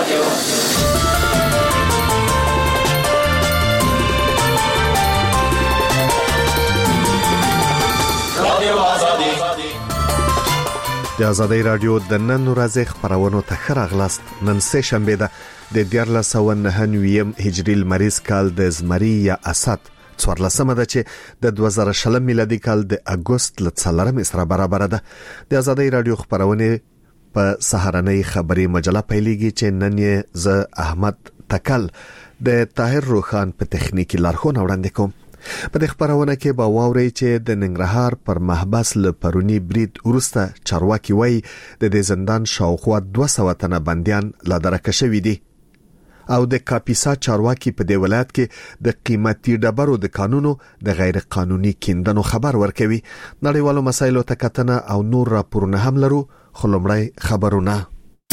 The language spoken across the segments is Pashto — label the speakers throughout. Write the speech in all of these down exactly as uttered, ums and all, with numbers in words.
Speaker 1: رادیو
Speaker 2: د آزادۍ رادیو د نن ورځې خبرونو ته ښه راغلاست. نن سه شنبه ده د دیارلس سوه نهه نوي هجري لمریز کال د زمري یا اسد څوارلسمه ده چې د دوه زره شلم میلادي کال د اګوست ل څلورمې سره برابر ده. د آزادۍ رادیو خبرونه په سهارنۍ خبري مجله پیلېږي چې نن یې ز احمد تکل د طاهر روخان په تخنیکی لارښوونه وړاندې کوم. په دې خبرونه کې به واوري چې د ننګرهار پر محبس له پرونی برید ورسته چارواکي وای د دې زندان شاوخوا دوه سوه تنه بنديان لا درکه شوی دي او د کاپیسا چارواکي په دی ولایت کې د قیمتي ډبرو د قانونو د غیر قانوني کیندنو خبر ورکوي. نړیوالو مسایلو ته کتنه او نور راپورونه هم لرو. خلمړی خبرونه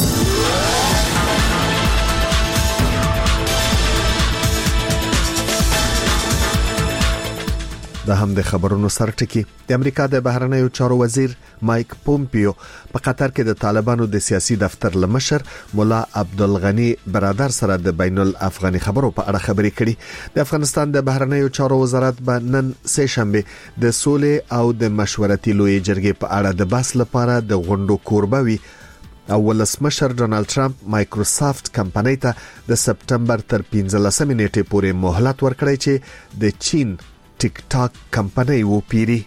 Speaker 2: د هم د خبرونو سرټکی. د امریکا د بهرنیو چارو وزیر مایک پومپیو په قطر کې د طالبانو د سیاسي دفتر لمشر مولا عبدالغنی برادر سره د بین الافغاني خبرو په اړه خبرې کړي. د افغانستان د بهرنیو چارو وزارت به نن سه شنبه د سولې او د مشورتي لوی جرګې په اړه د بحث لپاره د غونډو کوربوي. او ولسمشر ډونالد ټرمپ مایکروسافت کمپنۍ ته د سپټمبر تر پنځلسمې نیټې پورې مهلت ورکړی چې د چین ټیک ټاک کمپنۍ و پیری.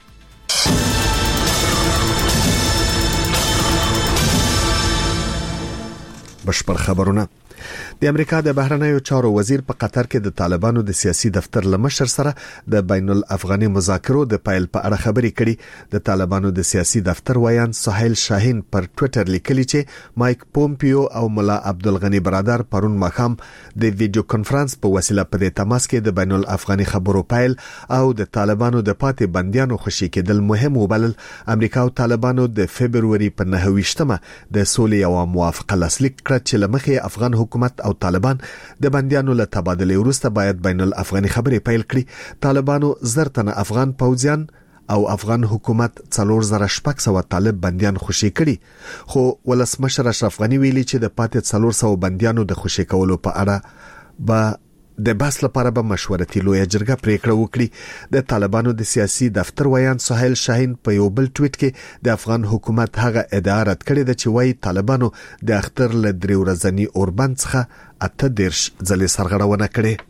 Speaker 2: بشپړ خبرونه. د امریکا د بهرنیو چارو وزیر په قطر کې د طالبانو د سیاسي دفتر لمشر سره د بین الافغاني مذاکرو د پایل په اړه خبرې کړي. د طالبانو د سیاسي دفتر ویان سهیل شاهین پر ټوئیټر لیکلي چې مایک پومپیو او مولا عبدالغنی برادر پرون ماښام د ویډیو کانفرنس په وسیله په دې تماس کې د بین الافغاني خبرو پایل او د طالبانو د پاتې بنديانو خوشي کېدل مهم وبلل. امریکا او طالبانو د فبرवरी په نهه ویشتمه د سولې او موافقه لاسلیک کړ چې لمخې افغان حکومت او طالبان د بنديانو له تبادله وروسته باید بین الافغاني خبرې پیل کړي. طالبانو زرتنه افغان پوځیان او افغان حکومت څلور زره شپږ سوه طالب بنديان خوشي کړي. خو ولسمشر اشرف غنی ویلي چې د پاتې څلور سوه بنديانو د خوشي کولو په اړه به د بحث لپاره به مشورتي لوی جرګه پریکړه وکړي. د طالبانو د سیاسي دفتر ویان سهیل شاهین په یو بل ټویټ کې د افغان حکومت هغه ادعا رد کړې ده چې وایي طالبانو د اختر له درې ورځني اوربند څخه اته دیرش ځلې سرغړونه کړې.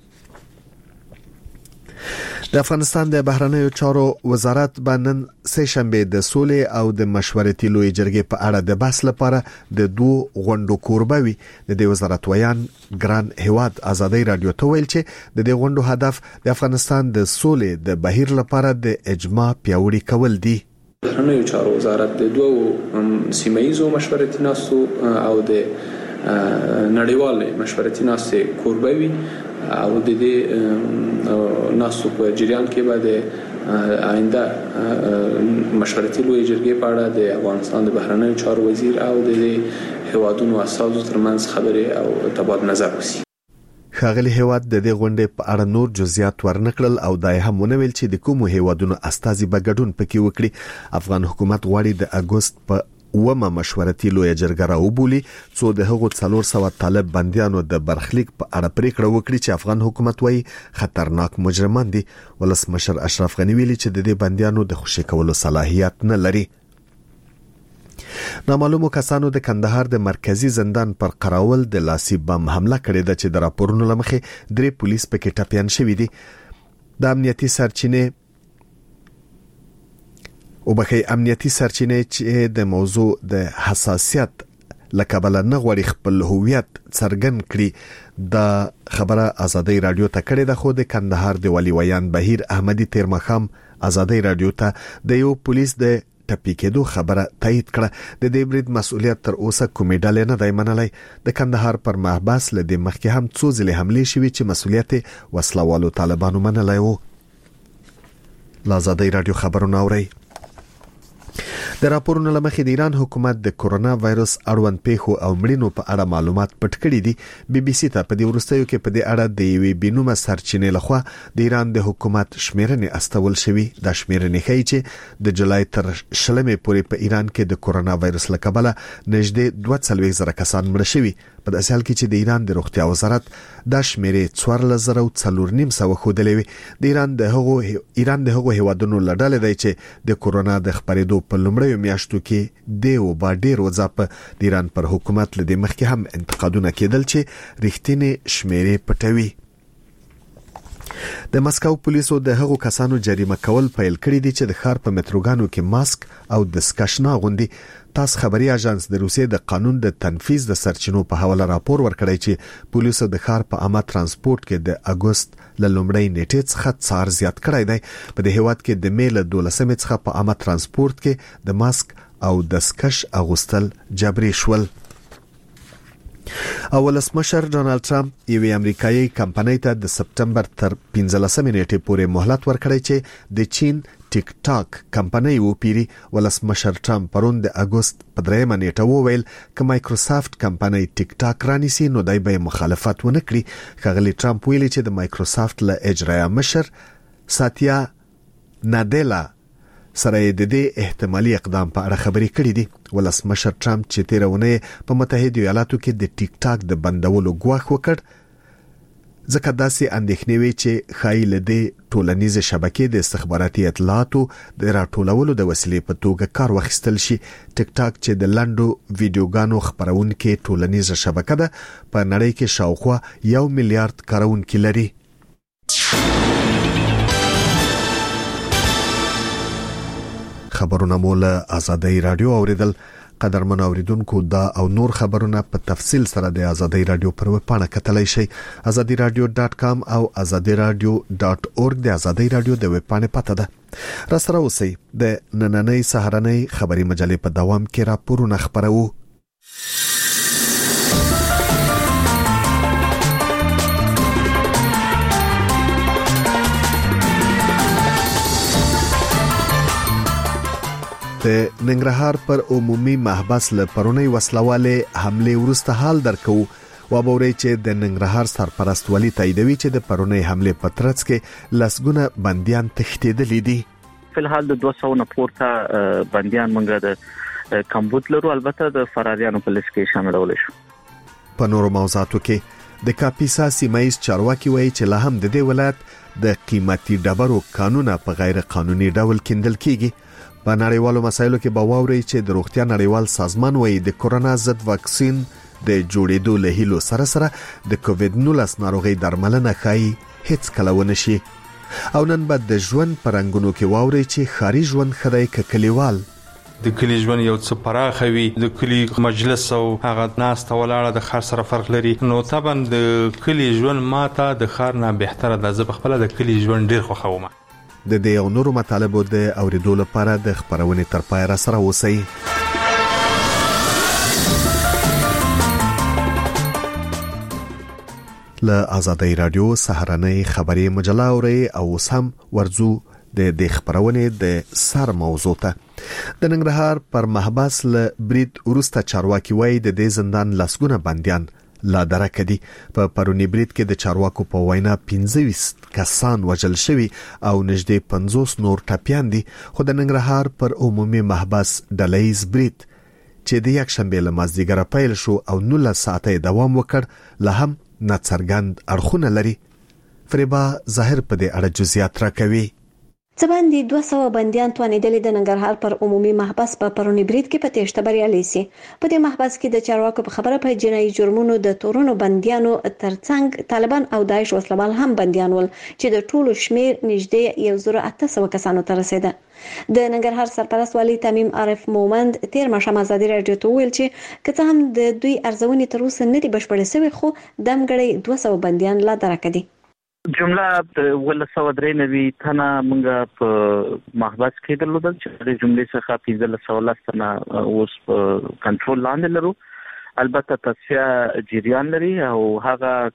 Speaker 2: د افغانستان د بهرنیو چارو وزارت باندې سه شنبه د سولې او د مشورتي لوی جرګې په اړه د بحث لپاره د دوه غونډو کوربوي. د دې وزارت ویان ګران هواد آزادۍ رادیو ته ویل چې د دې غونډو هدف د افغانستان د سولې د بهیر لپاره د اجماع پیاوړي کول دي.
Speaker 3: بهرنیو چارو وزارت د دوه سیمایي مشورتي ناستو او د نړیوال مشورتي ناستې کوربوي او د دې ناسو په جریان کې بعد آینده مشورتي لوی جرګې په اړه د افغانستان د بهرنیو چارو وزیر او د هیوادونو اساسو ترمنځ خبرې او تبادله نظر وشي.
Speaker 2: ښاغلي هیواد د دې غونډې په اړه نور جزئیات ورنکړل او دای هم ونویل چې د کومو هیوادونو استازي به ګډون پکې وکړي. افغان حکومت غواړي د اګوست په ومه مشورتي لوی جرګه راوبولي څو د هغو څلور سوه طالب بنديانو د برخلیک په اړه پریکړه وکړي چې افغان حکومت وایي خطرناک مجرمان دي. ولسمشر اشرف غنی ویلي چې د دې بنديانو د خوشي کولو صلاحیت نه لري. نامعلومو کسانو د کندهار د مرکزی زندان پر قراول د لاسي بم حمله کړې ده چې د راپورونو لمخې درې پولیس پکې ټپيان شوي دي. د امنیتي سرچینې او بخي امنیتي سرچینې چې د موضوع د حساسیت لکبل نه غوړي خپل هویت څرګند کړي. د خبره آزادۍ رادیو ته کړې ده. خو د کندهار د ولی ویان بهیر احمدی تیرمخام آزادۍ رادیو ته د یو پولیس د ټپي کېدو خبره تایید کړه. د دې برید مسؤلیت تر اوسه کومې ډلې نه دی منلی. د کندهار پر محبس له دې مخکې هم څو ځلې حملې شوې چې مسؤلیت وسلوالو طالبانو منلی وو. آزادۍ رادیو خبرونه اوري. د راپورونو لمخې د ایران حکومت د کورونا وایروس اړوند پیښو او مړینو په اړه معلومات پټ کړي دي. بي بي سي ته په دې وروستیو کې په دې اړه د یوې بینومه سرچینې لخوا د ایران د حکومت شمیرنې استول شوې. د شمیرنې ښیي چې د جولای تر شلمې پورې په ایران کې د کورونا وایروس له کبله نږدې دوه څلوېښت زره کسان مړه شوي. په داسې حال کې چې د ایران د روغتیا وزارت دا شمیرې څوارلس زره څلور نیم سوه ښودلې وي. د ایران د هغو ایران د هغو هیوادونو له ډلې دی چې د کورونا د خپرېدو په لومړیو میاشتو کې د او با ډېر وځاپ د ایران پر حکومت له دې مخکې هم انتقادونه کېدل چې رښتینې شمیرې پټوي. د مسکو پولیسو د هغو کسانو جریمه کول پیل کړی دي چې د ښار په متروګانو کې ماسک او دستکش نه اغوندي. تاس خبري اژانس د روسیې د قانون د تنفيذ د سرچینو په حواله راپور ورکړی چې پولیسو د ښار په عامه ترانسپورت کې د اگست ل لومړۍ نیټې څخه څار زیات کړی دی. په دې هیواد کې د میل دولسمې څخه په عامه ترانسپورت کې د ماسک او دستکش اغوستل جبري شول. اولسمشر ډونالد ټرمپ یوې امریکایي کمپنۍ ته د سپټمبر تر پنځلسمې نیټې پورې مهلت ورکړی چې د چین ټیک ټاک کمپنۍ وپیری. ولسمشر ټرمپ پرون د اگست په دریمه نیټه وویل چې مایکروسافت کمپنۍ ټیک ټاک رانیسي نو دای به مخالفت ونه کړي. ښاغلی ټرمپ ویلي چې د مایکروسافت له اجرایه مشر ساتیا نادلا سره د دې احتمالي اقدام په اړه خبرې کړې دي. ولسمشر ټرمپ چې تیرونه په متحده ایالاتو کې د ټیک ټاک د بندولو غواخ وکړ ځکه داسې اندېښنې وي چې خایي له دې ټولنیزه شبکې د استخباراتي اطلاعاتو د راټولولو د وسیلې په توګه کار واخیستل شي. ټیک ټاک چې د لنډو ویډیوګانو خبرونکو ټولنیزه شبکه ده په نړۍ کې شاوخوا یو میلیارډ کارونکي لري. خبرونه مول آزادۍ رادیو اوریدل. قدرمن اوریدونکو دا او نور خبرونه په تفصیل سره د آزادۍ رادیو پر ویب پاڼه کتلای شئ. آزادۍ رادیو ډاټ کام او آزادۍ رادیو ډاټ اورګ د آزادۍ رادیو د ویب پاڼې پته ده. را سره اوسئ. د نننۍ سهارنۍ خبري مجلې په دوام کې راپورونه خبرو. د ننګرهار پر عمومي محبس له پرونی وسلواله حمله ورسته حال درکو. وابوري چې د ننګرهار سرپرست ولی تاییدوي چې د پرونی حمله په ترڅ کې لسګونه بنديان تښتیدلې دي.
Speaker 1: په الحال د دوه سوه نه پورته بنديان منګه د کمبود لرو، البته د فراریانو په لیست کې شاملول شو.
Speaker 2: په نورو موضوعاتو کې د کاپیسا سیمایز چارواکي وایي چې لا هم د دې ولایت د قیمتي ډبرو قانون په غیر قانوني ډول کیندل کیږي. په نړیوالو مسایلو کې باوري چې د روغتیا نړیوال سازمان وایي د کورونا ضد واکسین د جوړېدو له هیلو سره سره د کووډ نولس ناروغي درملنه کوي هیڅ کله ونه شي. او نن بعد د ژوند پرنګونو کې واوري چې خاري ژوند خدای ککلیوال
Speaker 4: د کلی ژوند یو څه پراخه وي، د کلی مجلس او هغه ناس ته ولاړه د خار سره فرق لري. نو طبعا د کلی ژوند ماته د خار نه بهتره ده. زه خپل د کلی ژوند ډیر خوښوم.
Speaker 2: د دې او نورو مطالبو د اوریدو لپاره د خبرونې تر پای را سره اوسئ. له آزادۍ رادیو سهارنۍ خبري مجله اوري او سم ورزو د د خبرونې د سر موضوع ته. د ننګرهار پر محبس له برید ورسته چارواکي وای د دې زندان لسګونه بنديان لا درکه دي. په پرونی برید کې د چارواکو په وینا پنځه کسان وژل شوي او نږدې پنځوس نور ټپيان دي. خو د ننګرهار پر عمومي محبس ډلهیز برید چې د یک شنبه له مازدیګره پیل شو او نولس ساعته دوام وکړ له هم ناڅرګند اړخونه لري. فریبا ظاهر په دې اړه جزئیات راکوي.
Speaker 5: څه باندې دوه سوه بنديان توانیدل د ننګرهار پر عمومي محبس په پرونی برید کې په تېښته بریالي سي. په دې محبس کې د چارواکو په خبره په جنایي جرمونو د تورونو بنديانو ترڅنګ طالبان او داعش وسلوال هم بنديان ول چې د ټولو شمیر نږدې یو زره اته سوه کسانو ته رسیده. د ننګرهار سرپرست والي تمیم عارف مومند تیر ماښام آزادۍ رادیو ته ویل چې که هم د دوی ارزونې تر اوسه نه دي بشپړې شوې خو دمګړی دوه سوه بنديان لا درکه دي.
Speaker 1: جمله د ولسو درې نوي تنه موږ په محبس کې درلودل چې د جملې څخه پنځه سوه لس تنه اوس په کنټرول لاندې لرو. البته تصفیه جریان لري او هغه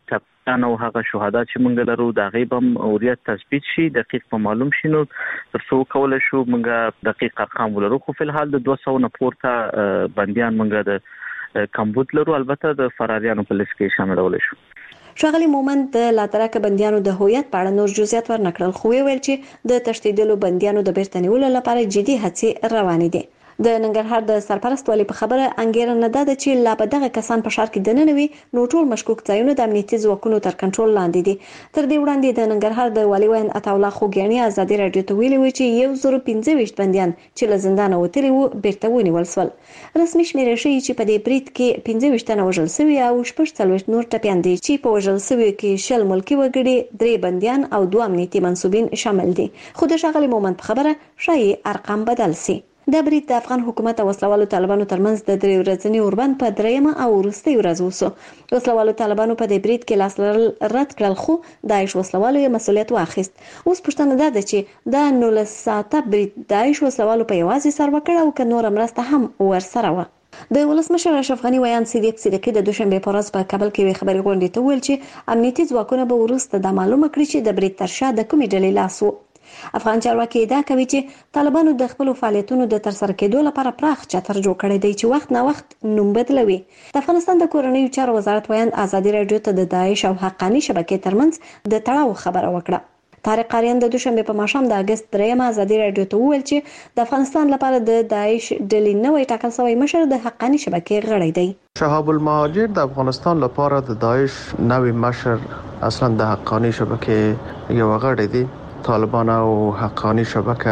Speaker 1: شهیدان او هغه شهدا چې موږ لرو د غیبم اوریت تثبیت شي دقیق په معلوم شي نو ترڅو کول شو موږ دقیق ارقام ولرو خو په الحال د دوه سوه نه پورته بنديان موږ د کمبود لرو البته د فراریانو په لیست کې شاملول شو.
Speaker 5: ښاغلي مومند د لاترک بنديانو د هویت په اړه نور جزئیات ورنکړل خو ویل چې د تشدیدلو بنديانو د بیرته نیولو لپاره جدي هڅې روانې دي. د ننګرهار د سرپرست والي په خبره انګیرنه ده چې لا به دغه کسان په ښار کې دننه وي نو ټول مشکوک ځایونه د امنیتي ځواکونو تر کنټرول لاندې دي. تر دې وړاندې د ننګرهار د والي وین عطاالله خوګیاني ازادي رادیو ته ویلي و چې یو زر پنځه ویشت بنديان چې له زندان وتلي وو بیرته ونیول شول. رسمي شمیرې ښیي چې په دې برید کې پنځه ویشت تنه وژل شوي او شپږ څلوېښت نور ټپیان دي چې په وژل شویو کې شل ملکي وګړي درې بنديان او دوه امنیتي منصوبین شامل دي. خو د ښاغلي مومند په خبره ښایي ارقام بدل شي. د برید د افغان حکومت او وسلوالو طالبانو ترمنځ د درې ورځني اوربند په دریمه او وروستۍ ورځ وسو. وسلوالو طالبانو په دې برید کې لاس لرل رد کړل خو داعش وسلوالو یې مسؤلیت واخیست. اوس پوښتنه ده چې د نولس ساعته برید داعش وسلوالو په یوازې سر وکړ او که نور مرسته هم ورسره و. د ولسمشر اشرف غنی ویان صدیق صدیقی د دوشنبه په ورځ په کابل کې خبري غونډې ته ویل چې امنیتي ځواکونه به وروسته د معلومه کړي چې د برید تر شا د کومې ډلې لاس و. افغان چارواکي ادعا کوي چې طالبانو د خپل فعالیتونو د ترسره کېدو لپاره پراخ چتر جوړ کړی دی چې وخت نه وخت نوم بدلوي. د افغانستان د کورنیو چارو وزارت ویان ازادي رادیو ته د داعش او حقانی شبکې ترمنځ د تړاو خبره وکړه. طارق قاریان د دوشنبه په ماښام د اگست درېمه ازادي رادیو ته وویل چې د افغانستان لپاره د داعش ډلې نوې ټاکل شوی مشر د حقانی شبکې غړی دی.
Speaker 6: شهاب المهاجر د افغانستان لپاره د داعش نوې مشر اصلا د حقانی شبکې یو غړی دی. طالبان او حقانی شبکه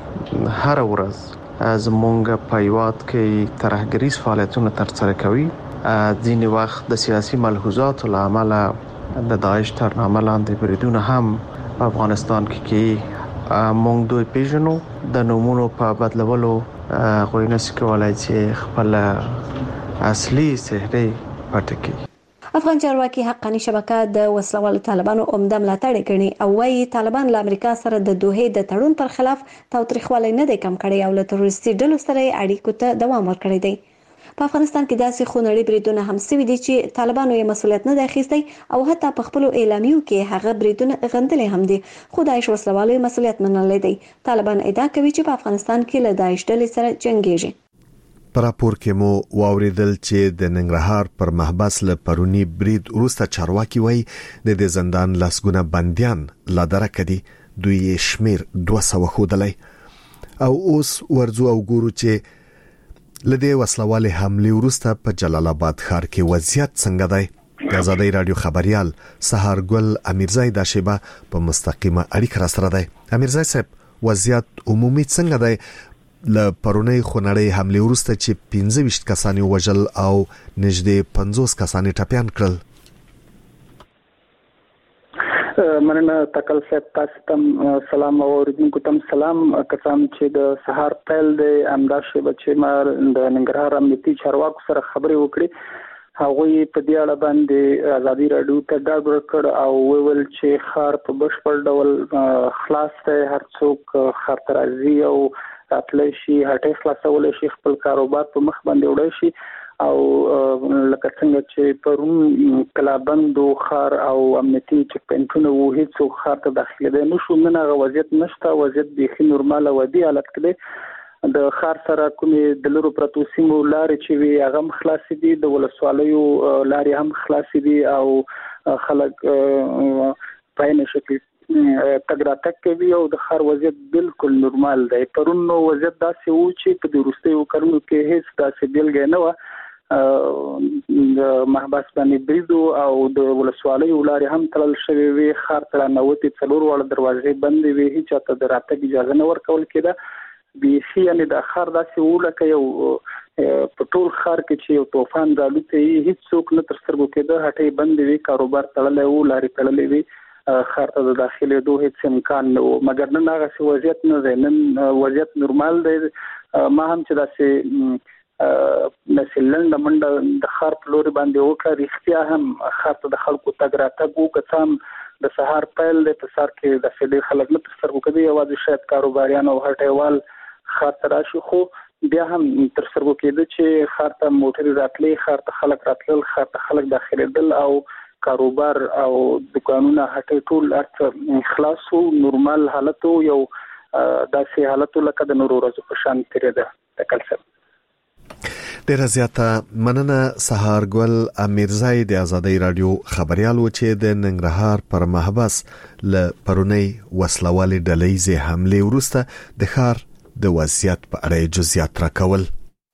Speaker 6: هر ورځ زمونږ په هیواد کې ترهګریز فعالیتونه ترسره کوي. ځینې وخت د سیاسي ملحوظاتو له امله د داعش تر نامه لاندې بریدونه هم په افغانستان کې کوي. مونږ دوی پیژنو د نومونو په بدلولو غوښتنه نشي کولای چې خپل اصلي څهره پټ کړي.
Speaker 5: افغان چارواکي حقانی شبکه د وسلوالو طالبانو عمده ملاتړ کوي او وايي طالبان له امریکا سره د دوحې د تړون پر خلاف تاوتریخوالی نه دی کم کړی او له تروریستي ډلو سره اړیکو ته دوام ورکړی دی. په افغانستان کې داسې خونړي بریدونه هم شوي دي چې طالبانو یې مسؤلیت نه دی اخیستی او حتی په خپل اعلامیو کې هغه بریدونه غندلې هم دي خو داعش وسلوالو مسؤلیت منلی دی. طالبان ادعا کوي چې په افغانستان کې له داعش ډلې سره جنګیږي.
Speaker 2: پر راپور کې مو واوریدل چې د ننګرهار پر محبس له پرونی برید وروسته چارواکي وایي د دې زندان لاسګونه بنديان لا درکدي دوی شمیر دوه سوه خودلای او اوس ورځو او ګورو چې لدې وسلواله حمله وروسته په جلال آباد ښار کې وضعیت څنګه دی. د ازادي رادیو خبريال سهارګل امیرزای د شیبه په مستقیمه اړیکه را سره دی. امیرزای صاحب وضعیت عمومي څنګه دی ل پرونی خونړی حمله وروسته چې پنځه ویشت کسان وژل او نږدې پنځوس کسان ټپیان کړل؟
Speaker 7: مننه تکل صاحب تاسو ته سلام او اوریدونکو ته سلام. کسان چې د سهار پیل د امداشي بچي مار د ننګرهار امنیتي چارواکو سره خبرې وکړي هغه په دې اړه باندې ازادي رادیو ته دا ورکړ او ویل چې خار په بشپړ ډول خلاص دی. هر څوک خار ترازی او راتلای شي هټه خلاصول شي خپل کاروبار په مخ باندې وړي شي او لکه څنګه چې پرون کلابند او خار او امنیتي چک پینټونه وو هیڅ خار ته داخله ده نشو نه غو وضعیت نشته. وضعیت بيخي نورمال ودی حالت کې د خار سره کومې د لرو پروتو سیمو لارې چې وی هغه خلاص دي د ولسوالیو لارې هم خلاص دي او خلک په نه شکل تګراتک کوي او د خار وضعیت بالکل نورمال دی. پرون نو وضعیت داسې و چې په دروستي وکړو کې هیڅ داسې بیلګه نه و. د محبس باندې بریدو او د ولسوالۍ ولارې هم تلل شوی وي. خار تر نوتی څلور وړ دروازې بندې وي هیڅ ته د راتګ اجازه نه ورکول کېده. بيخي یعنی د خار داسې و لکه یو په ټول خار کې چې یو طوفان رالوته هیڅ څوک نه تر سترګو کېده. هټۍ بندې وي کاروبار تړلی و لارې تړلې وي خار ته د داخله دوه هیڅ امکان نه و مګر نن هغه وضعیت نه دی. نن وضعیت نورمال دی. ما هم چې داسې مثلا د منډه د خار په لوري باندې وکړه رښتیا هم خار ته د خلکو تګ راتګ وکړم د سهار پیل د پسار کې د فدې خلک نه تر سترګو کوي یوازې شاید کاروباریان او هټیوال خار ته راشي خو بیا هم تر سترګو کېده چې خار ته موټر راتلې خار ته خلک راتلل خار ته خلک داخليدل او کاروبار او دکانونه هټې ټول ارڅ خلاص او نورمال حالت یو داسې حالت لکه د نورو ورځو په شان تیرېده تکل سره
Speaker 2: ډیر زیاته مننه سهار ګل امیرزای د ازادي رادیو خبريال و چې د ننګرهار پر محبس ل پرونی وسلوالي ډلېزه حمله ورسته د خار د وضعیت په اړه جزئیات راکول.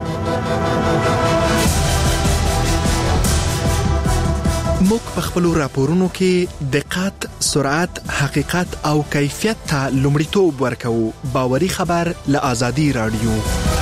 Speaker 8: موږ په خپل راپورونو کې دقت، سرعت، حقیقت او کیفیت ته لومړیتوب ورکوو. باوري خبر له ازادي رادیو.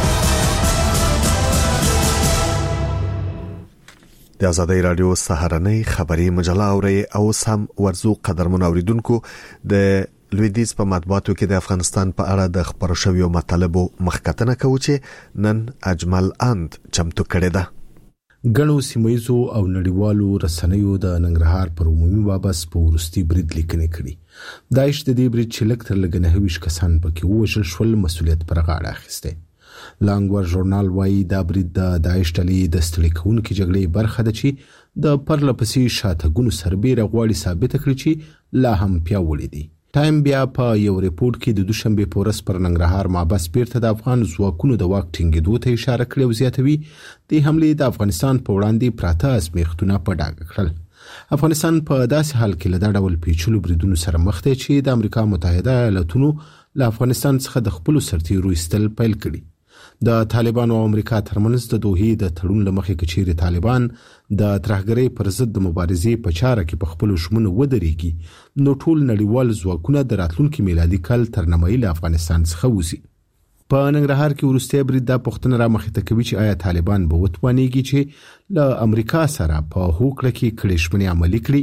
Speaker 2: د ازادي رادیو سهارنۍ خبري مجله اوري او سم ورزو قدرمن اوریدونکو د لویدیز په مطبوعاتو کې د افغانستان په اړه د خبرو شویو مطالبو مخکتنه کوي چې نن اجمل اند چمتو کړی ده.
Speaker 9: ګڼو سیمایزو او نړیوالو رسنیو د ننګرهار پر عمومي بابس په ورستي برید لیکنې کړي. داعش د دې برید چې لکتر لګنه هویش کسان پکې ووژل شول مسولیت پر غاړه اخیسته. لانګور ژورنال وايي دا برید د داعش ډلې د ستړي کوونکې جګړې برخه ده چې د پرلپسې شاتګونو سربېره غواړي ثابت کړي چې لا هم پیاوړي دي. ټایم بیا په یو ریپورت کې د دوشنبه په ورځ پر ننګرهار محبس بیرته د افغان ځواکونو د واک ټینګېدو ته اشاره کړې او زیاتوي د حملې د افغانستان په وړاندې پراته ازمیښتونه په ډاګه کړل. افغانستان په داسې حال کې له دا ډول پیچلو بریدونو سره مخ دی چې د امریکا متحده ایالاتونو له افغانستان څخه د خپل سرتیرو ایستل پیل کړي. د طالبانو او امریکا ترمنځ د دوحې د تړون لمخې کچېری طالبان د ترهګرۍ پر ضد د مبارزې په چاره کې په خپل شمونه ودرېږي نو ټول نړیوال ځواکونه د راتلونکي میلادي کال تر نیمایي له افغانستان څخه وځي. په ننګرهار کې ورسته برید د پښتون را مخې ته کوي چې آیا طالبان به وتوانېږي چې له امریکا سره په هوکړه کې کړي شمنې عملي کړي.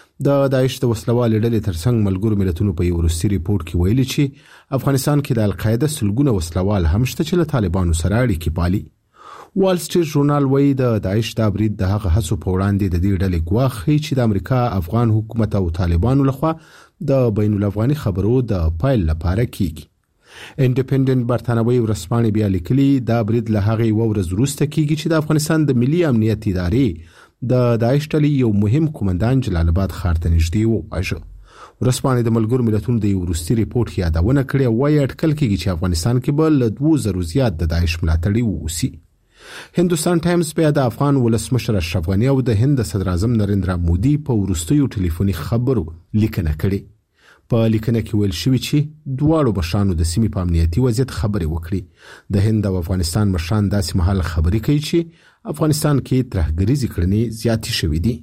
Speaker 9: د داعش د وسلوال ډلې ترڅنګ ملګرو ملتونو په یو ورستي ریپورت کې ویلي چې افغانستان کې د القاعده سلګونه وسلوال هم شته چې له طالبانو سره اړیکې پالي. وال سټریټ ژورنال وايي د داعش د برید د هغه هڅو په وړاندې د دې ډلې ګواښي چې د امریکا افغان حکومت او طالبانو لخوا د بین الافغاني خبرو د پایل لپاره کیږي. انډیپندنت برتانوي ورسپانې بیا لیکلي دا برید له هغه ورځ وروسته کیږي چې د افغانستان د ملي امنیت ادارې د داعش ډلې یو مهم قومندان جلال آباد ښار ته نږدې وواژه. ورسپانې د ملګرو ملتونو د ورستي ریپورت یادونه کړې او وايي اټکل کېږي چې افغانستان کې به له دوه زره زیات د داعش ملاتړي ووسی. هندوستان ټایمز بیا د افغان ولسمشر اشرف غنی او د هند صدر اعظم نریندرا مودي په ورستیو ټلیفوني خبرو لیکنه کړې. په لیکنه کې ویل شوی چې دواړو مشرانو د سیمې په امنیتي وضعیت خبرې وکړي. د هند او افغانستان مشران داسې مهال خبرې کوي چې افغانستان کې ترهګریزي کړنې زیاتې شوې دي.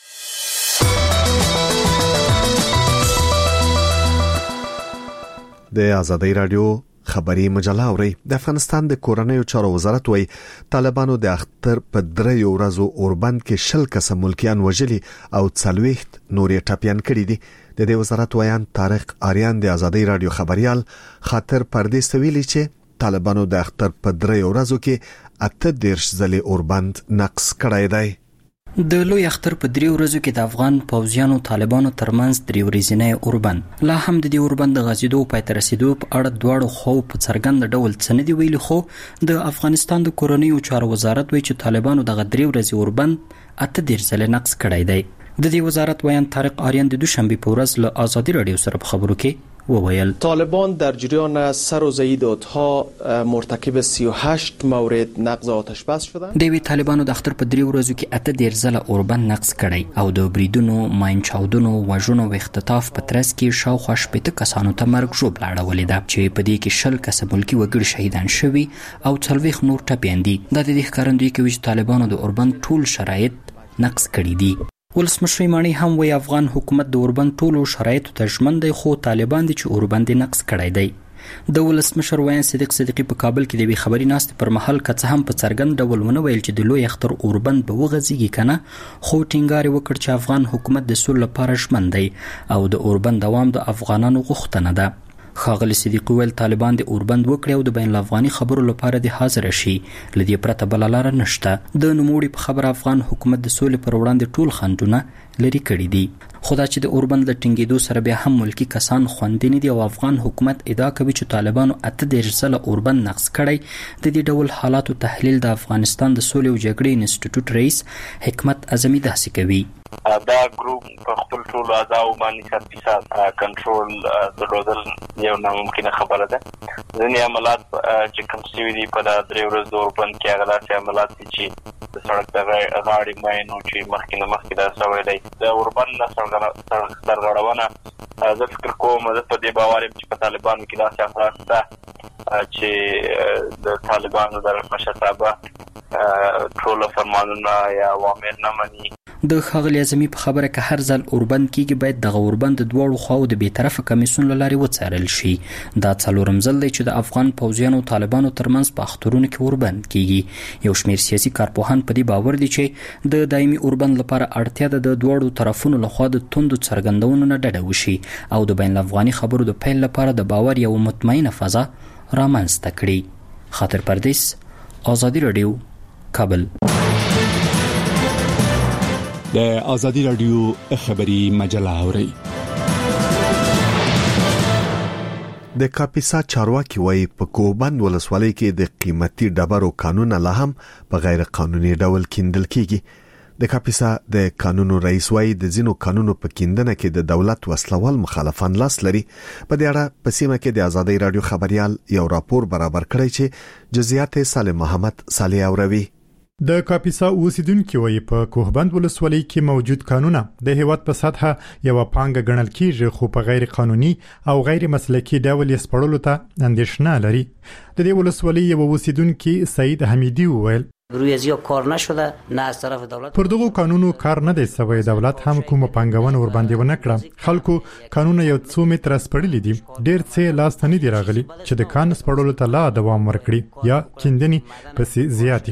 Speaker 2: د ازادي رادیو خبري مجله اوري. د افغانستان د کورنیو چارو وزارت وایي طالبانو د اختر په درې ورځو اوربند کې شل کسه ملکیان وژلي او څلويخت نورې ټاپیان کړي دي. د دې وزارت ویان طارق آریان د ازادي رادیو خبريال خاطر پردیس ویلي چې طالبانو د اختر په درې ورځو کې اته دیرش ځلې اوربند نقص کړی دی.
Speaker 10: د لوی اختر په درې ورځو کې د افغان پوځیانو طالبانو ترمنځ درې ورځې اوربند لا هم د دې اوربند د غزیدو په تر رسیدو په اړه دواړو خو په څرګند ډول څه نه دی ویلي، خو د افغانستان د کورنیو چارو وزارت وایي چې طالبانو د درې ورځې اوربند اته دیرش ځلې نقص کړی دی. د دې وزارت ویان طارق آریان د دوشنبه په ورځ له ازادي رادیو سره په خبرو کې وویل
Speaker 6: طالبان در جریان سر و زیداتها مرتکب سی و هشت مورد نقض آتش بس شدند.
Speaker 10: دوی طالبانو د اختر په درې ورځو کې اته دیرش ځله اوربند نقض کړی او د بریدونو، ماین چاودنو، وژنو او اختطاف په ترڅ کې شاوخوا شپېته کسانو ته مرګ ژوبله اړولې ده چې په دې کې شل کسه ملکي وګړي شهیدان شوي او څلوېښت نور ټپیان دي. دا د دې ښکارندویي کوي چې طالبانو د اوربند ټول شرایط نقض کړي دي. ولسمشر مانی هم وی افغان حکومت د اوربند ټولو شرایطو ته ژمن دی، خو طالبان دي چې اوربند نقض کړی دی. د ولسمشر ویان صدیق صدیقی په کابل کې د وی خبري ناست پر مهال کڅ هم په څرګند ډول ونه ویل چې د لوی اختر اوربند به وغځيږي کنه، خو ټینګار وکړ چې افغان حکومت د سولې لپاره ژمن دی او د اوربند دوام د افغانانو غوښتنه ده. خاغلی صدیقی ویل طالبان د اوربند وکړي او د بین الافغاني خبرو لپاره د حاضر شي، لدی پرته بل لار نشته. د نوموړي په خبر افغان حکومت د سولې پر وړاندې ټول خنډونه لري کړی دي. خدا چې د اوربند د ټینګېدو سره بیا هم ملکی کسان خوندې دي او افغان حکومت ادعا کوي چې طالبانو اته دیرش ځله اوربند نقض کړی. د دې ډول حالاتو تحلیل د افغانستان د سولې او جګړې انسټیټیوټ رئیس حکمت اعظمي داسې کوي.
Speaker 11: دا ګروپ په خپل ټول اعضاء باندې صد فیصد کنټرول درلودل یو ناممکنه خبره ده. ځینې عملات چې کوم څه دي په درې ورځو اوربند کې هغه داسې عملات دي چې د سړک د غاړې ماینو چې مخکې نه مخکې دا سوی دی د اوربند نه سرغړونه. زه فکر کوم زه په دې باور یم چې په طالبانو کې داسې افراد شته چې د طالبانو د مشرتابه ټول فرمانونه یا اوامر نه مني.
Speaker 10: د ښاغلي اعظمي په خبره که هر ځل اوربند کېږي باید دغه اوربند د دواړو خواو د بېطرفه کمیسیون له لارې وڅارل شي. دا څلورم ځل دی چې د افغان پوځیانو او طالبانو ترمنځ په اخترونو کې اوربند کېږي. یو شمېر سیاسي کارپوهان په دې باور دي چې د دایمي اوربند لپاره اړتیا ده د دواړو طرفونو لخوا د توندو څرګندونو نه ډډه وشي او د بین الافغاني خبرو د پیل لپاره د باور یو مطمئنه فضا رامنځته کړي. خاطر پردیس، آزادي رادیو، کابل.
Speaker 12: د آزادی رادیو خبری مجله اوري.
Speaker 2: د کاپیسا چارواکي وایي په کوهبند ولسوالۍ کې د قیمتي ډبرو قانون لا هم په غیر قانوني ډول کیندل کیږي. د کاپیسا د قانونو رئیس وایي د ځینو قانونو په کیندنه کې د دولت وسلوال مخالفان لاس لري. په دې اړه په سیمه کې د آزادی رادیو خبريال یو راپور برابر کړی چې جزئیات سالم محمد صالح اوروي.
Speaker 13: د کاپیسا اوسیدونکو وایي په کوهبند ولسوالۍ کې موجود قانونه د هیواد په سطحه یو پانګه ګڼل کیږي خو په غیر قانوني او غیر مسلکي ډول یې سپړلو ته اندېښنه لري. د دې ولسوالۍ یو اوسیدونکو سعید حمیدی وویل
Speaker 14: روی ازیا کار نشده نه از طرف دولت
Speaker 13: پر دغه قانونو کار نه دی سوی. دولت هم کوم پنګونه ور باندې ونه کړه. خلکو قانون یو څو متر سپړلې دي. ډیر څه لاس ته نه دی راغلي چې د کان سپړلو ته لا دوام ورکړي یا کیندنی پسې زیات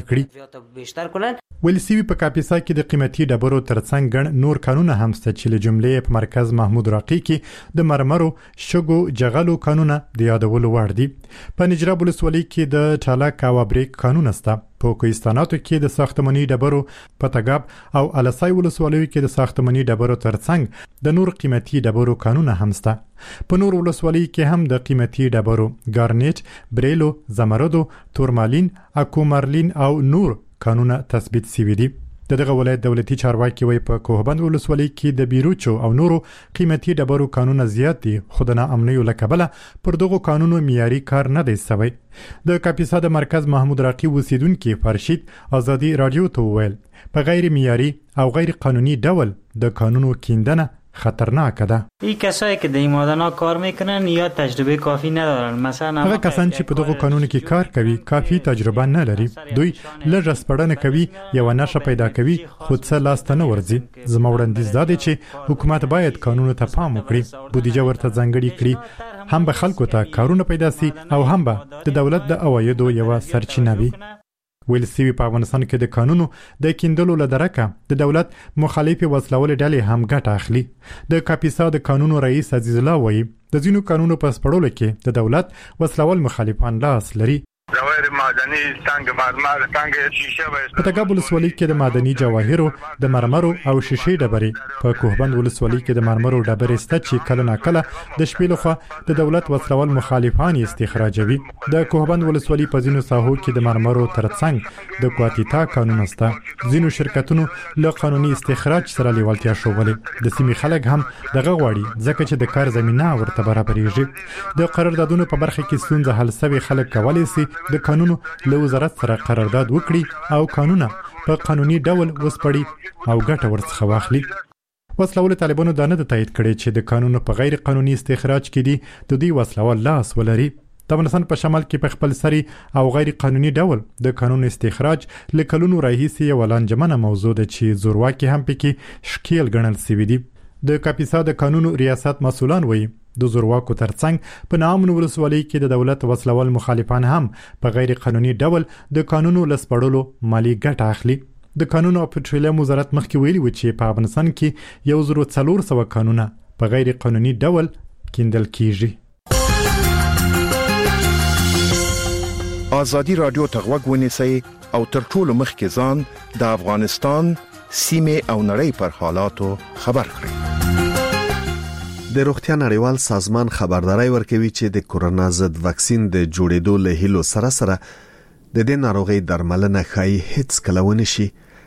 Speaker 13: کړي. ولسی په کاپیسا کې د قیمتي ډبرو ترڅنګ ګڼ نور قانونه هم ست چې له جملې په مرکز محمود راقي کې د مرمرو شګو جغلو قانونه د یادولو وړ دي. په نجراب ولسوالۍ کې د ټالا کاوا بریک قانون است. په کوهستاناتو کې د ساختماني ډبرو پتاګاب او الاسای ولسوالیو کې د ساختماني ډبرو ترڅنګ د نور قیمتي ډبرو قانون هم شته. په نور ولسوالۍ کې هم د قیمتي ډبرو ګارنیټ، بریلو، زمردو، تورمالین، اکومارلین او نور قانون تثبیت شوی دي. دغه ولایت دولتي چارواکي وایي په کوهبند ولسوالۍ کې د بیروچو او نورو قیمتي ډبرو قانون زیات دي خو د ناامنۍ لکبله پر دغه قانونو معیاري کار نه دی شوی. د کاپیسا د مرکز محمود راقي اوسیدونکو فرشید آزادي رادیو ته وویل په غیر معیاري او غیر قانوني ډول د قانونو کیندنه خطرناک ده.
Speaker 15: این کسایی که در این معادنا کار میکنن یا تجربه کافی ندارن. مثلا
Speaker 13: هغه کسان چې په دغه قانون کې کار کوي کافی تجربه نه لري. دوی لږ سپړنه کوي یا نشه پیدا کوي خو څه لاس ته نه ورځي. زما وړاندیز دا دی چې حکومت باید قانون ته پام وکړي، بودیجه ورته ځانګړې کړي، هم به خلکو ته کارونه پیدا سي او هم به د دولت د عوایدو یو سرچینه وي. ویلسي په افغانستان کې د قانونو د کیندلو لدرکه د دولت مخالف وسلوال ډلې هم ګټه اخلي. د کاپیسا د قانونو رئیس عزیز الله وایي د ځینو قانونو په سپړلو کې د دولت وسلوال مخالفان لاس لري.
Speaker 16: جواهر معدني څنګه مرمر څنګه شیشه وایي.
Speaker 13: په تګاب ولسوالۍ کې د معدني جواهرو د مرمرو او شیشې ډبرې، په کوهبند ولسوالۍ کې د مرمرو ډبرې ست چې کله ناکله د شپې لخوا د دولت وسلوال مخالفان استخراجوي. د کوهبند ولسوالۍ په ځینو ساحو کې د مرمرو ترڅنګ د کواتیتا قانون است. ځینو شرکتونو له قانوني استخراج سره لیوالتیا شوولې. د سیمې خلک هم دغه غواړي ځکه چې د کار زمينه ورته برابرېږي. د قراردادونو په برخه کې ستونزه حل شوی خلک کولی سي د قانونو له وزارت سره قرارداد وکړي او قانونه په قانوني ډول وسپړي او ګټه ورڅخه واخلي. وسلوال طالبانو دا نه تایید کړي چې د قانونو په غیر قانوني استخراج کې دي د دوی وسلوال لاس ولري. د افغانستان په شمال کې په خپل سری او غیر قانوني ډول د قانون استخراج لکلونو راهیسي یو لانجمنه موضوع ده چې زورواکي هم پکې شکیل ګڼل شوی دي. د کاپیسا د قانونو ریاست مسؤلان وایي د زورواکو ترڅنګ په نامن ولسوالۍ کې د دولت وسلوال مخالفان هم په غیر قانوني ډول د قانونو لسپړلو مالی ګټه اخلي. د قانونو او پټرولیم وزارت مخکې ویلي و چې په افغانستان کې یو زرو څلور سوه قانونه په غیر قانوني ډول کیندل کیږي.
Speaker 17: آزادی رادیو ته غوږ ونیسئ او تر ټولو مخکې ځان د افغانستان سیمه او نړۍ پر حالاتو خبر کړئ.
Speaker 2: د روغتیا نړیوال سازمان خبرداري ورکوي چې د کورونا ضد واکسین د جوړېدو له هیلو سره سره د دې ناروغي درملنه خای هیڅ کلهونه شي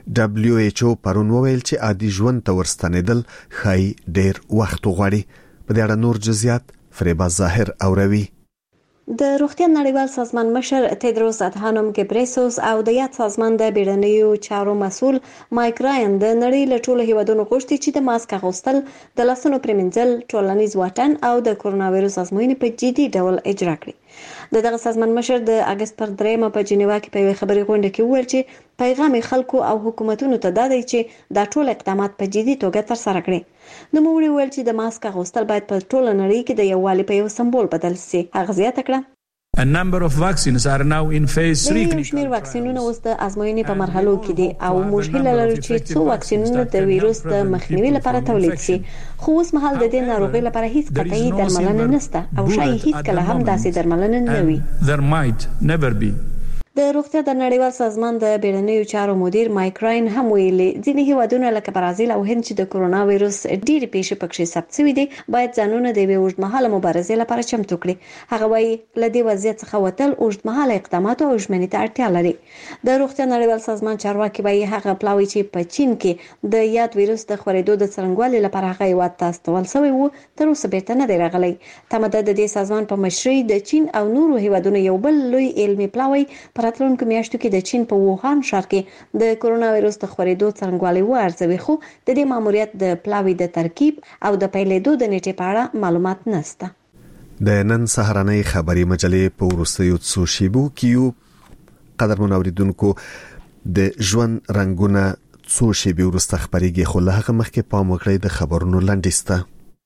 Speaker 2: دبليو ایچ او پرون وویل چې عادي ژوند ته ورستنېدل خای ډیر وخت غواړي. په دې اړه نور جزئیات فریبا ظاهر اوروي.
Speaker 5: د روغتیا نړیوال سازمان مشر تیدروس ادهانوم ګبریسوس او د یاد سازمان د بیړنیو چارو مسول مایک راین د نړۍ له ټولو هیوادونو غوښتي چې د ماسک اغوستل، د لاسونو پریمنځل، ټولنیز واټن او د کورونا وایروس ازموینې په جدي ډول اجرا کړي. د دغه سازمان مشر د اگست پر درېمه په جنیوا کې په خبري غونډه کې وویل چې پیغام خلکو او حکومتونو ته دا دی چې دا ټول اقدامات په جدي توګه ترسره کړي. نو موږ ویل چې د ماسک اغوستل باید په ټوله نړۍ کې د یووالي په یو سمبول بدل شي. هغه زیاته کړه
Speaker 18: A number of vaccines are now in phase three.
Speaker 5: د شمیر واکسینونه اوس د ازموینې په مرحلو کې دي او موږ هیله لرو چې څو واکسینونه د وایروس د مخنیوي لپاره تولید شي. خو اوس مهال د دې ناروغي لپاره هیڅ قطعي درملنه نشته او شاید هیڅ کله هم داسې درملنه نه وي.
Speaker 18: There might never be.
Speaker 5: د روغتیا د نړیوال سازمان د بیړنیو چارو مدیر مایک راین هم ویلي ځینې هیوادونه لکه برازیل او هند چې د کورونا وایروس ډېری پیښې پکې ثبت شوي دي باید ځانونه د یوې اوږدمهاله مبارزې لپاره چمتو کړي. هغه وایي له دې وضعیت څخه وتل اوږدمهاله اقداماتو او ژمنې ته اړتیا لري. د روغتیا نړیوال سازمان چارواکي وایي هغه پلاوی چې په چین کې د یاد وایروس د خورېدو د څرنګوالي لپاره هغه هیواد ته استول شوی و تر اوسه بیرته نه دی راغلی. تمه ده د دې سازمان په مشرۍ د چین او نورو هیوادونو یو بل لوی علمي پلاوی راتلونکو میاشتو کې د چین په ووهان ښار کې د کورونا وایروس د خورېدو څرنګوالي وارزوي، خو د دې ماموریت د پلاوي د ترکیب او د پیلېدو د نیټې په اړه معلومات نشته.
Speaker 2: د نن سهارنۍ خبري مجلې په وروستیو څو شیبو کې قدرمن اوریدونکو د ژوند رنگونه څو شیبې وروسته خبريږي، خو له هغه مخکې پام وکړئ د خبرونو لنډیسته.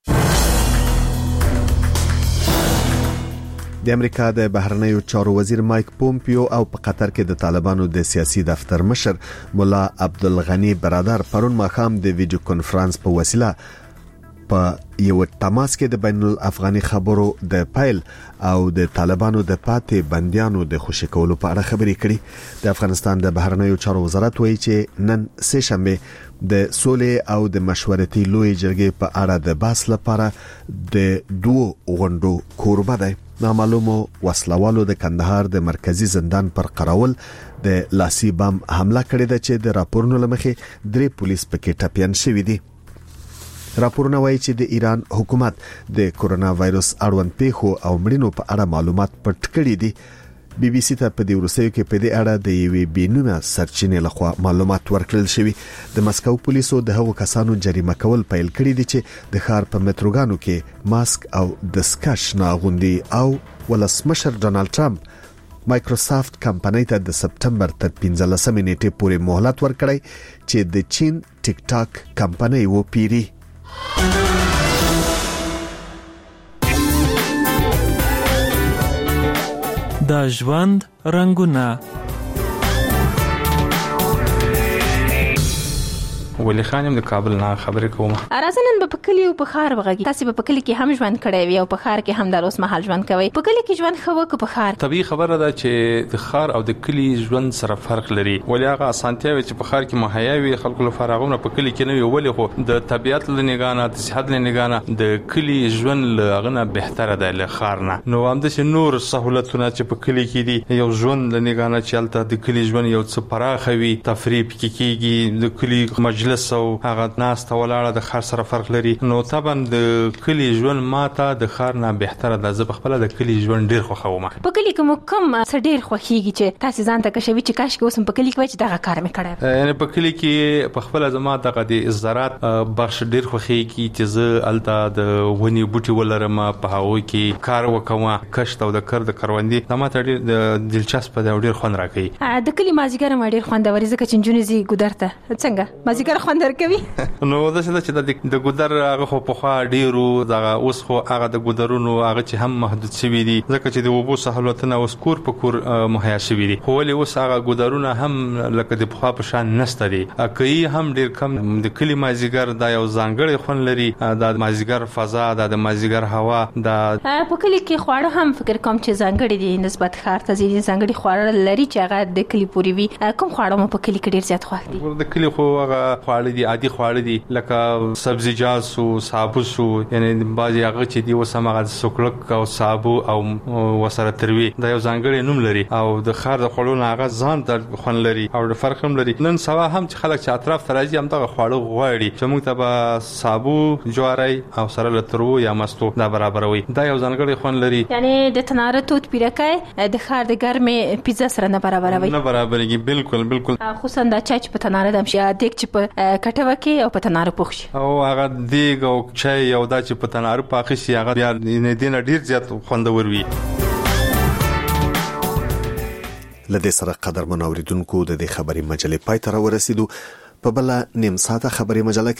Speaker 2: د امریکا د بهرنیو چارو وزیر مایک پومپیو او په قطر کې د طالبانو د سیاسي دفتر مشر مولا عبدالغنی برادر پرون ماښام د ویډیو کانفرنس په وسیله په یو تماس کې د بین الافغاني خبرو د پایل او د طالبانو د پاتې بنديانو د خوشی کولو په اړه خبرې کړې. د افغانستان د بهرنیو چارو وزارت وایي چې نن سه شنبه د سولې او د مشورتي لوی جرګې په اړه د بحث لپاره د دوه غونډو کوربه دی. نامعلومو وسلوالو د کندهار د مرکزی زندان پر قراول د لاسي بم حمله کړې ده چې د راپورونو لمخې درې پولیس پکې ټپيان شوي دي. راپورونه وایي چې د ایران حکومت د کورونا وایروس اړوند پیښو او مړینو په اړه معلومات پټ کړي دي. بي بي سي ته په دې ورسېو کې په دې اړه د یوې بینونه سرچینې لخوا معلومات ورکړل شوي. د مسکو پولیسو د هغو کسانو جریمه کول پیل کړی دي چې د ښار په متروګانو کې ماسک او دستکش نه اغوندي او ولسمشر ډونالد ټرمپ مایکروسافت کمپنۍ ته د سپټمبر تر پنځلسمې نیټې پورې مهلت ورکړی چې د چین ټیک ټاک کمپنۍ وپیری.
Speaker 19: د ژوند رنگونه.
Speaker 4: ولی خانم د کابل نه خبرې کوم.
Speaker 20: ارازنن په کلی او په خار وغږی تاسو په کلی کې هم ژوند کړی وي او په خار کې هم د اوس مهال ژوند کوي. په کلی کې ژوند خو کو په خار
Speaker 4: طبيعي خبره ده چې د خار او د کلی ژوند سره فرق لري. ولی هغه اسانتیا چې په خار کې مهیا وي خلکو لپاره هغه په کلی کې نه وي. ولی خو د طبيعت لنګانه د صحت لنګانه د کلی ژوند لغنه بهتره ده له خار نه. نو هم د نور سہولتونه چې په کلی کې دي یو ژوند لنګانه چې الته د کلی ژوند یو څه پراخوي تفریح کې کېږي. د کلی مجلس او هغه ناس ته ولاړه د خار سره فرق لري. نو طبعا د کلی ژوند ماته د خار نه بهتره ده. زه خپل د کلی ژوند ډیر خوښوم.
Speaker 20: په کلی کې مو کوم څه ډیر خوښیږي چې تاسو ځان ته کښوي چې کاش کې اوسم په کلی کې وای چې دغه کار مې کړی.
Speaker 4: یعنی په کلی کې په خپل زما دغه د زراعت بخش ډیر خوښیږي چې زه الته د ونی بوټي ولرم په هغه کې کار وکوم کښت او د کار د کروندې زما ته ډیر دلچسپ ده او ډیر خوند راکوي.
Speaker 20: د کلی مازیګر مې ډیر خوندور ځکه چې جنونی زی ګودرته څنګه مازیګر خوندور کوي.
Speaker 4: نو دا چې د ګودر هغه خو په خوا ډیرو دغه اوس خو هغه د ګودرونو هغه چې هم محدود شوی دي ځکه چې د وبو سہولتونه اوس کور په کور مهیا شوی دي. خو ولې اوس هغه ګودرونه هم لکه د په خوا په شان نشته دي. کوي هم ډیر کم. د کلی مازیګر دا یو ځانګړی خون لري. د مازیګر فضا د مازیګر هوا د
Speaker 20: په کلی کې خواړه هم فکر کوم چې ځانګړي دي نسبت خار ته ځینې ځانګړي خواړه لري چې هغه د کلی پوری وي. کوم خواړه مو په کلی کې ډیر زیات خوښ دي؟
Speaker 4: د کلی خو هغه خواړه دي عادي خواړه دي لکه سبزیجات سو صابو سو یعنی بعضی هغه چې دی وسمغه سوکلک او صابو او وسره تروي دا یو ځانګړی نوم لري او د خار د خړو نه هغه ځان د خون لري او د فرق هم لري. نن سبا هم چې خلک چې اطراف ترازی هم دغه خواړه غواړي چې موږ ته به صابو جواری او سره لترو یا مستو دا برابروي. دا یو ځانګړی خون لري.
Speaker 20: یعنی د تناره توت پیرکای د خار د ګرمه پیزا سره نه برابروي.
Speaker 4: نه برابرېږي. بالکل بالکل.
Speaker 20: خصوصا دا چای چې په تناره دم شي دیګ چې په کټوه کې او په تناره پوښ شي
Speaker 4: او هغه دیګ او چای او دا چې په تناره پاخه شي هغه بیا نه دینه ډیر زیات خوندور وي.
Speaker 2: لدې سره قدر منوریدونکو د دې خبري مجلې پای ته ورسېدو. په بل نیم ساعته خبري مجله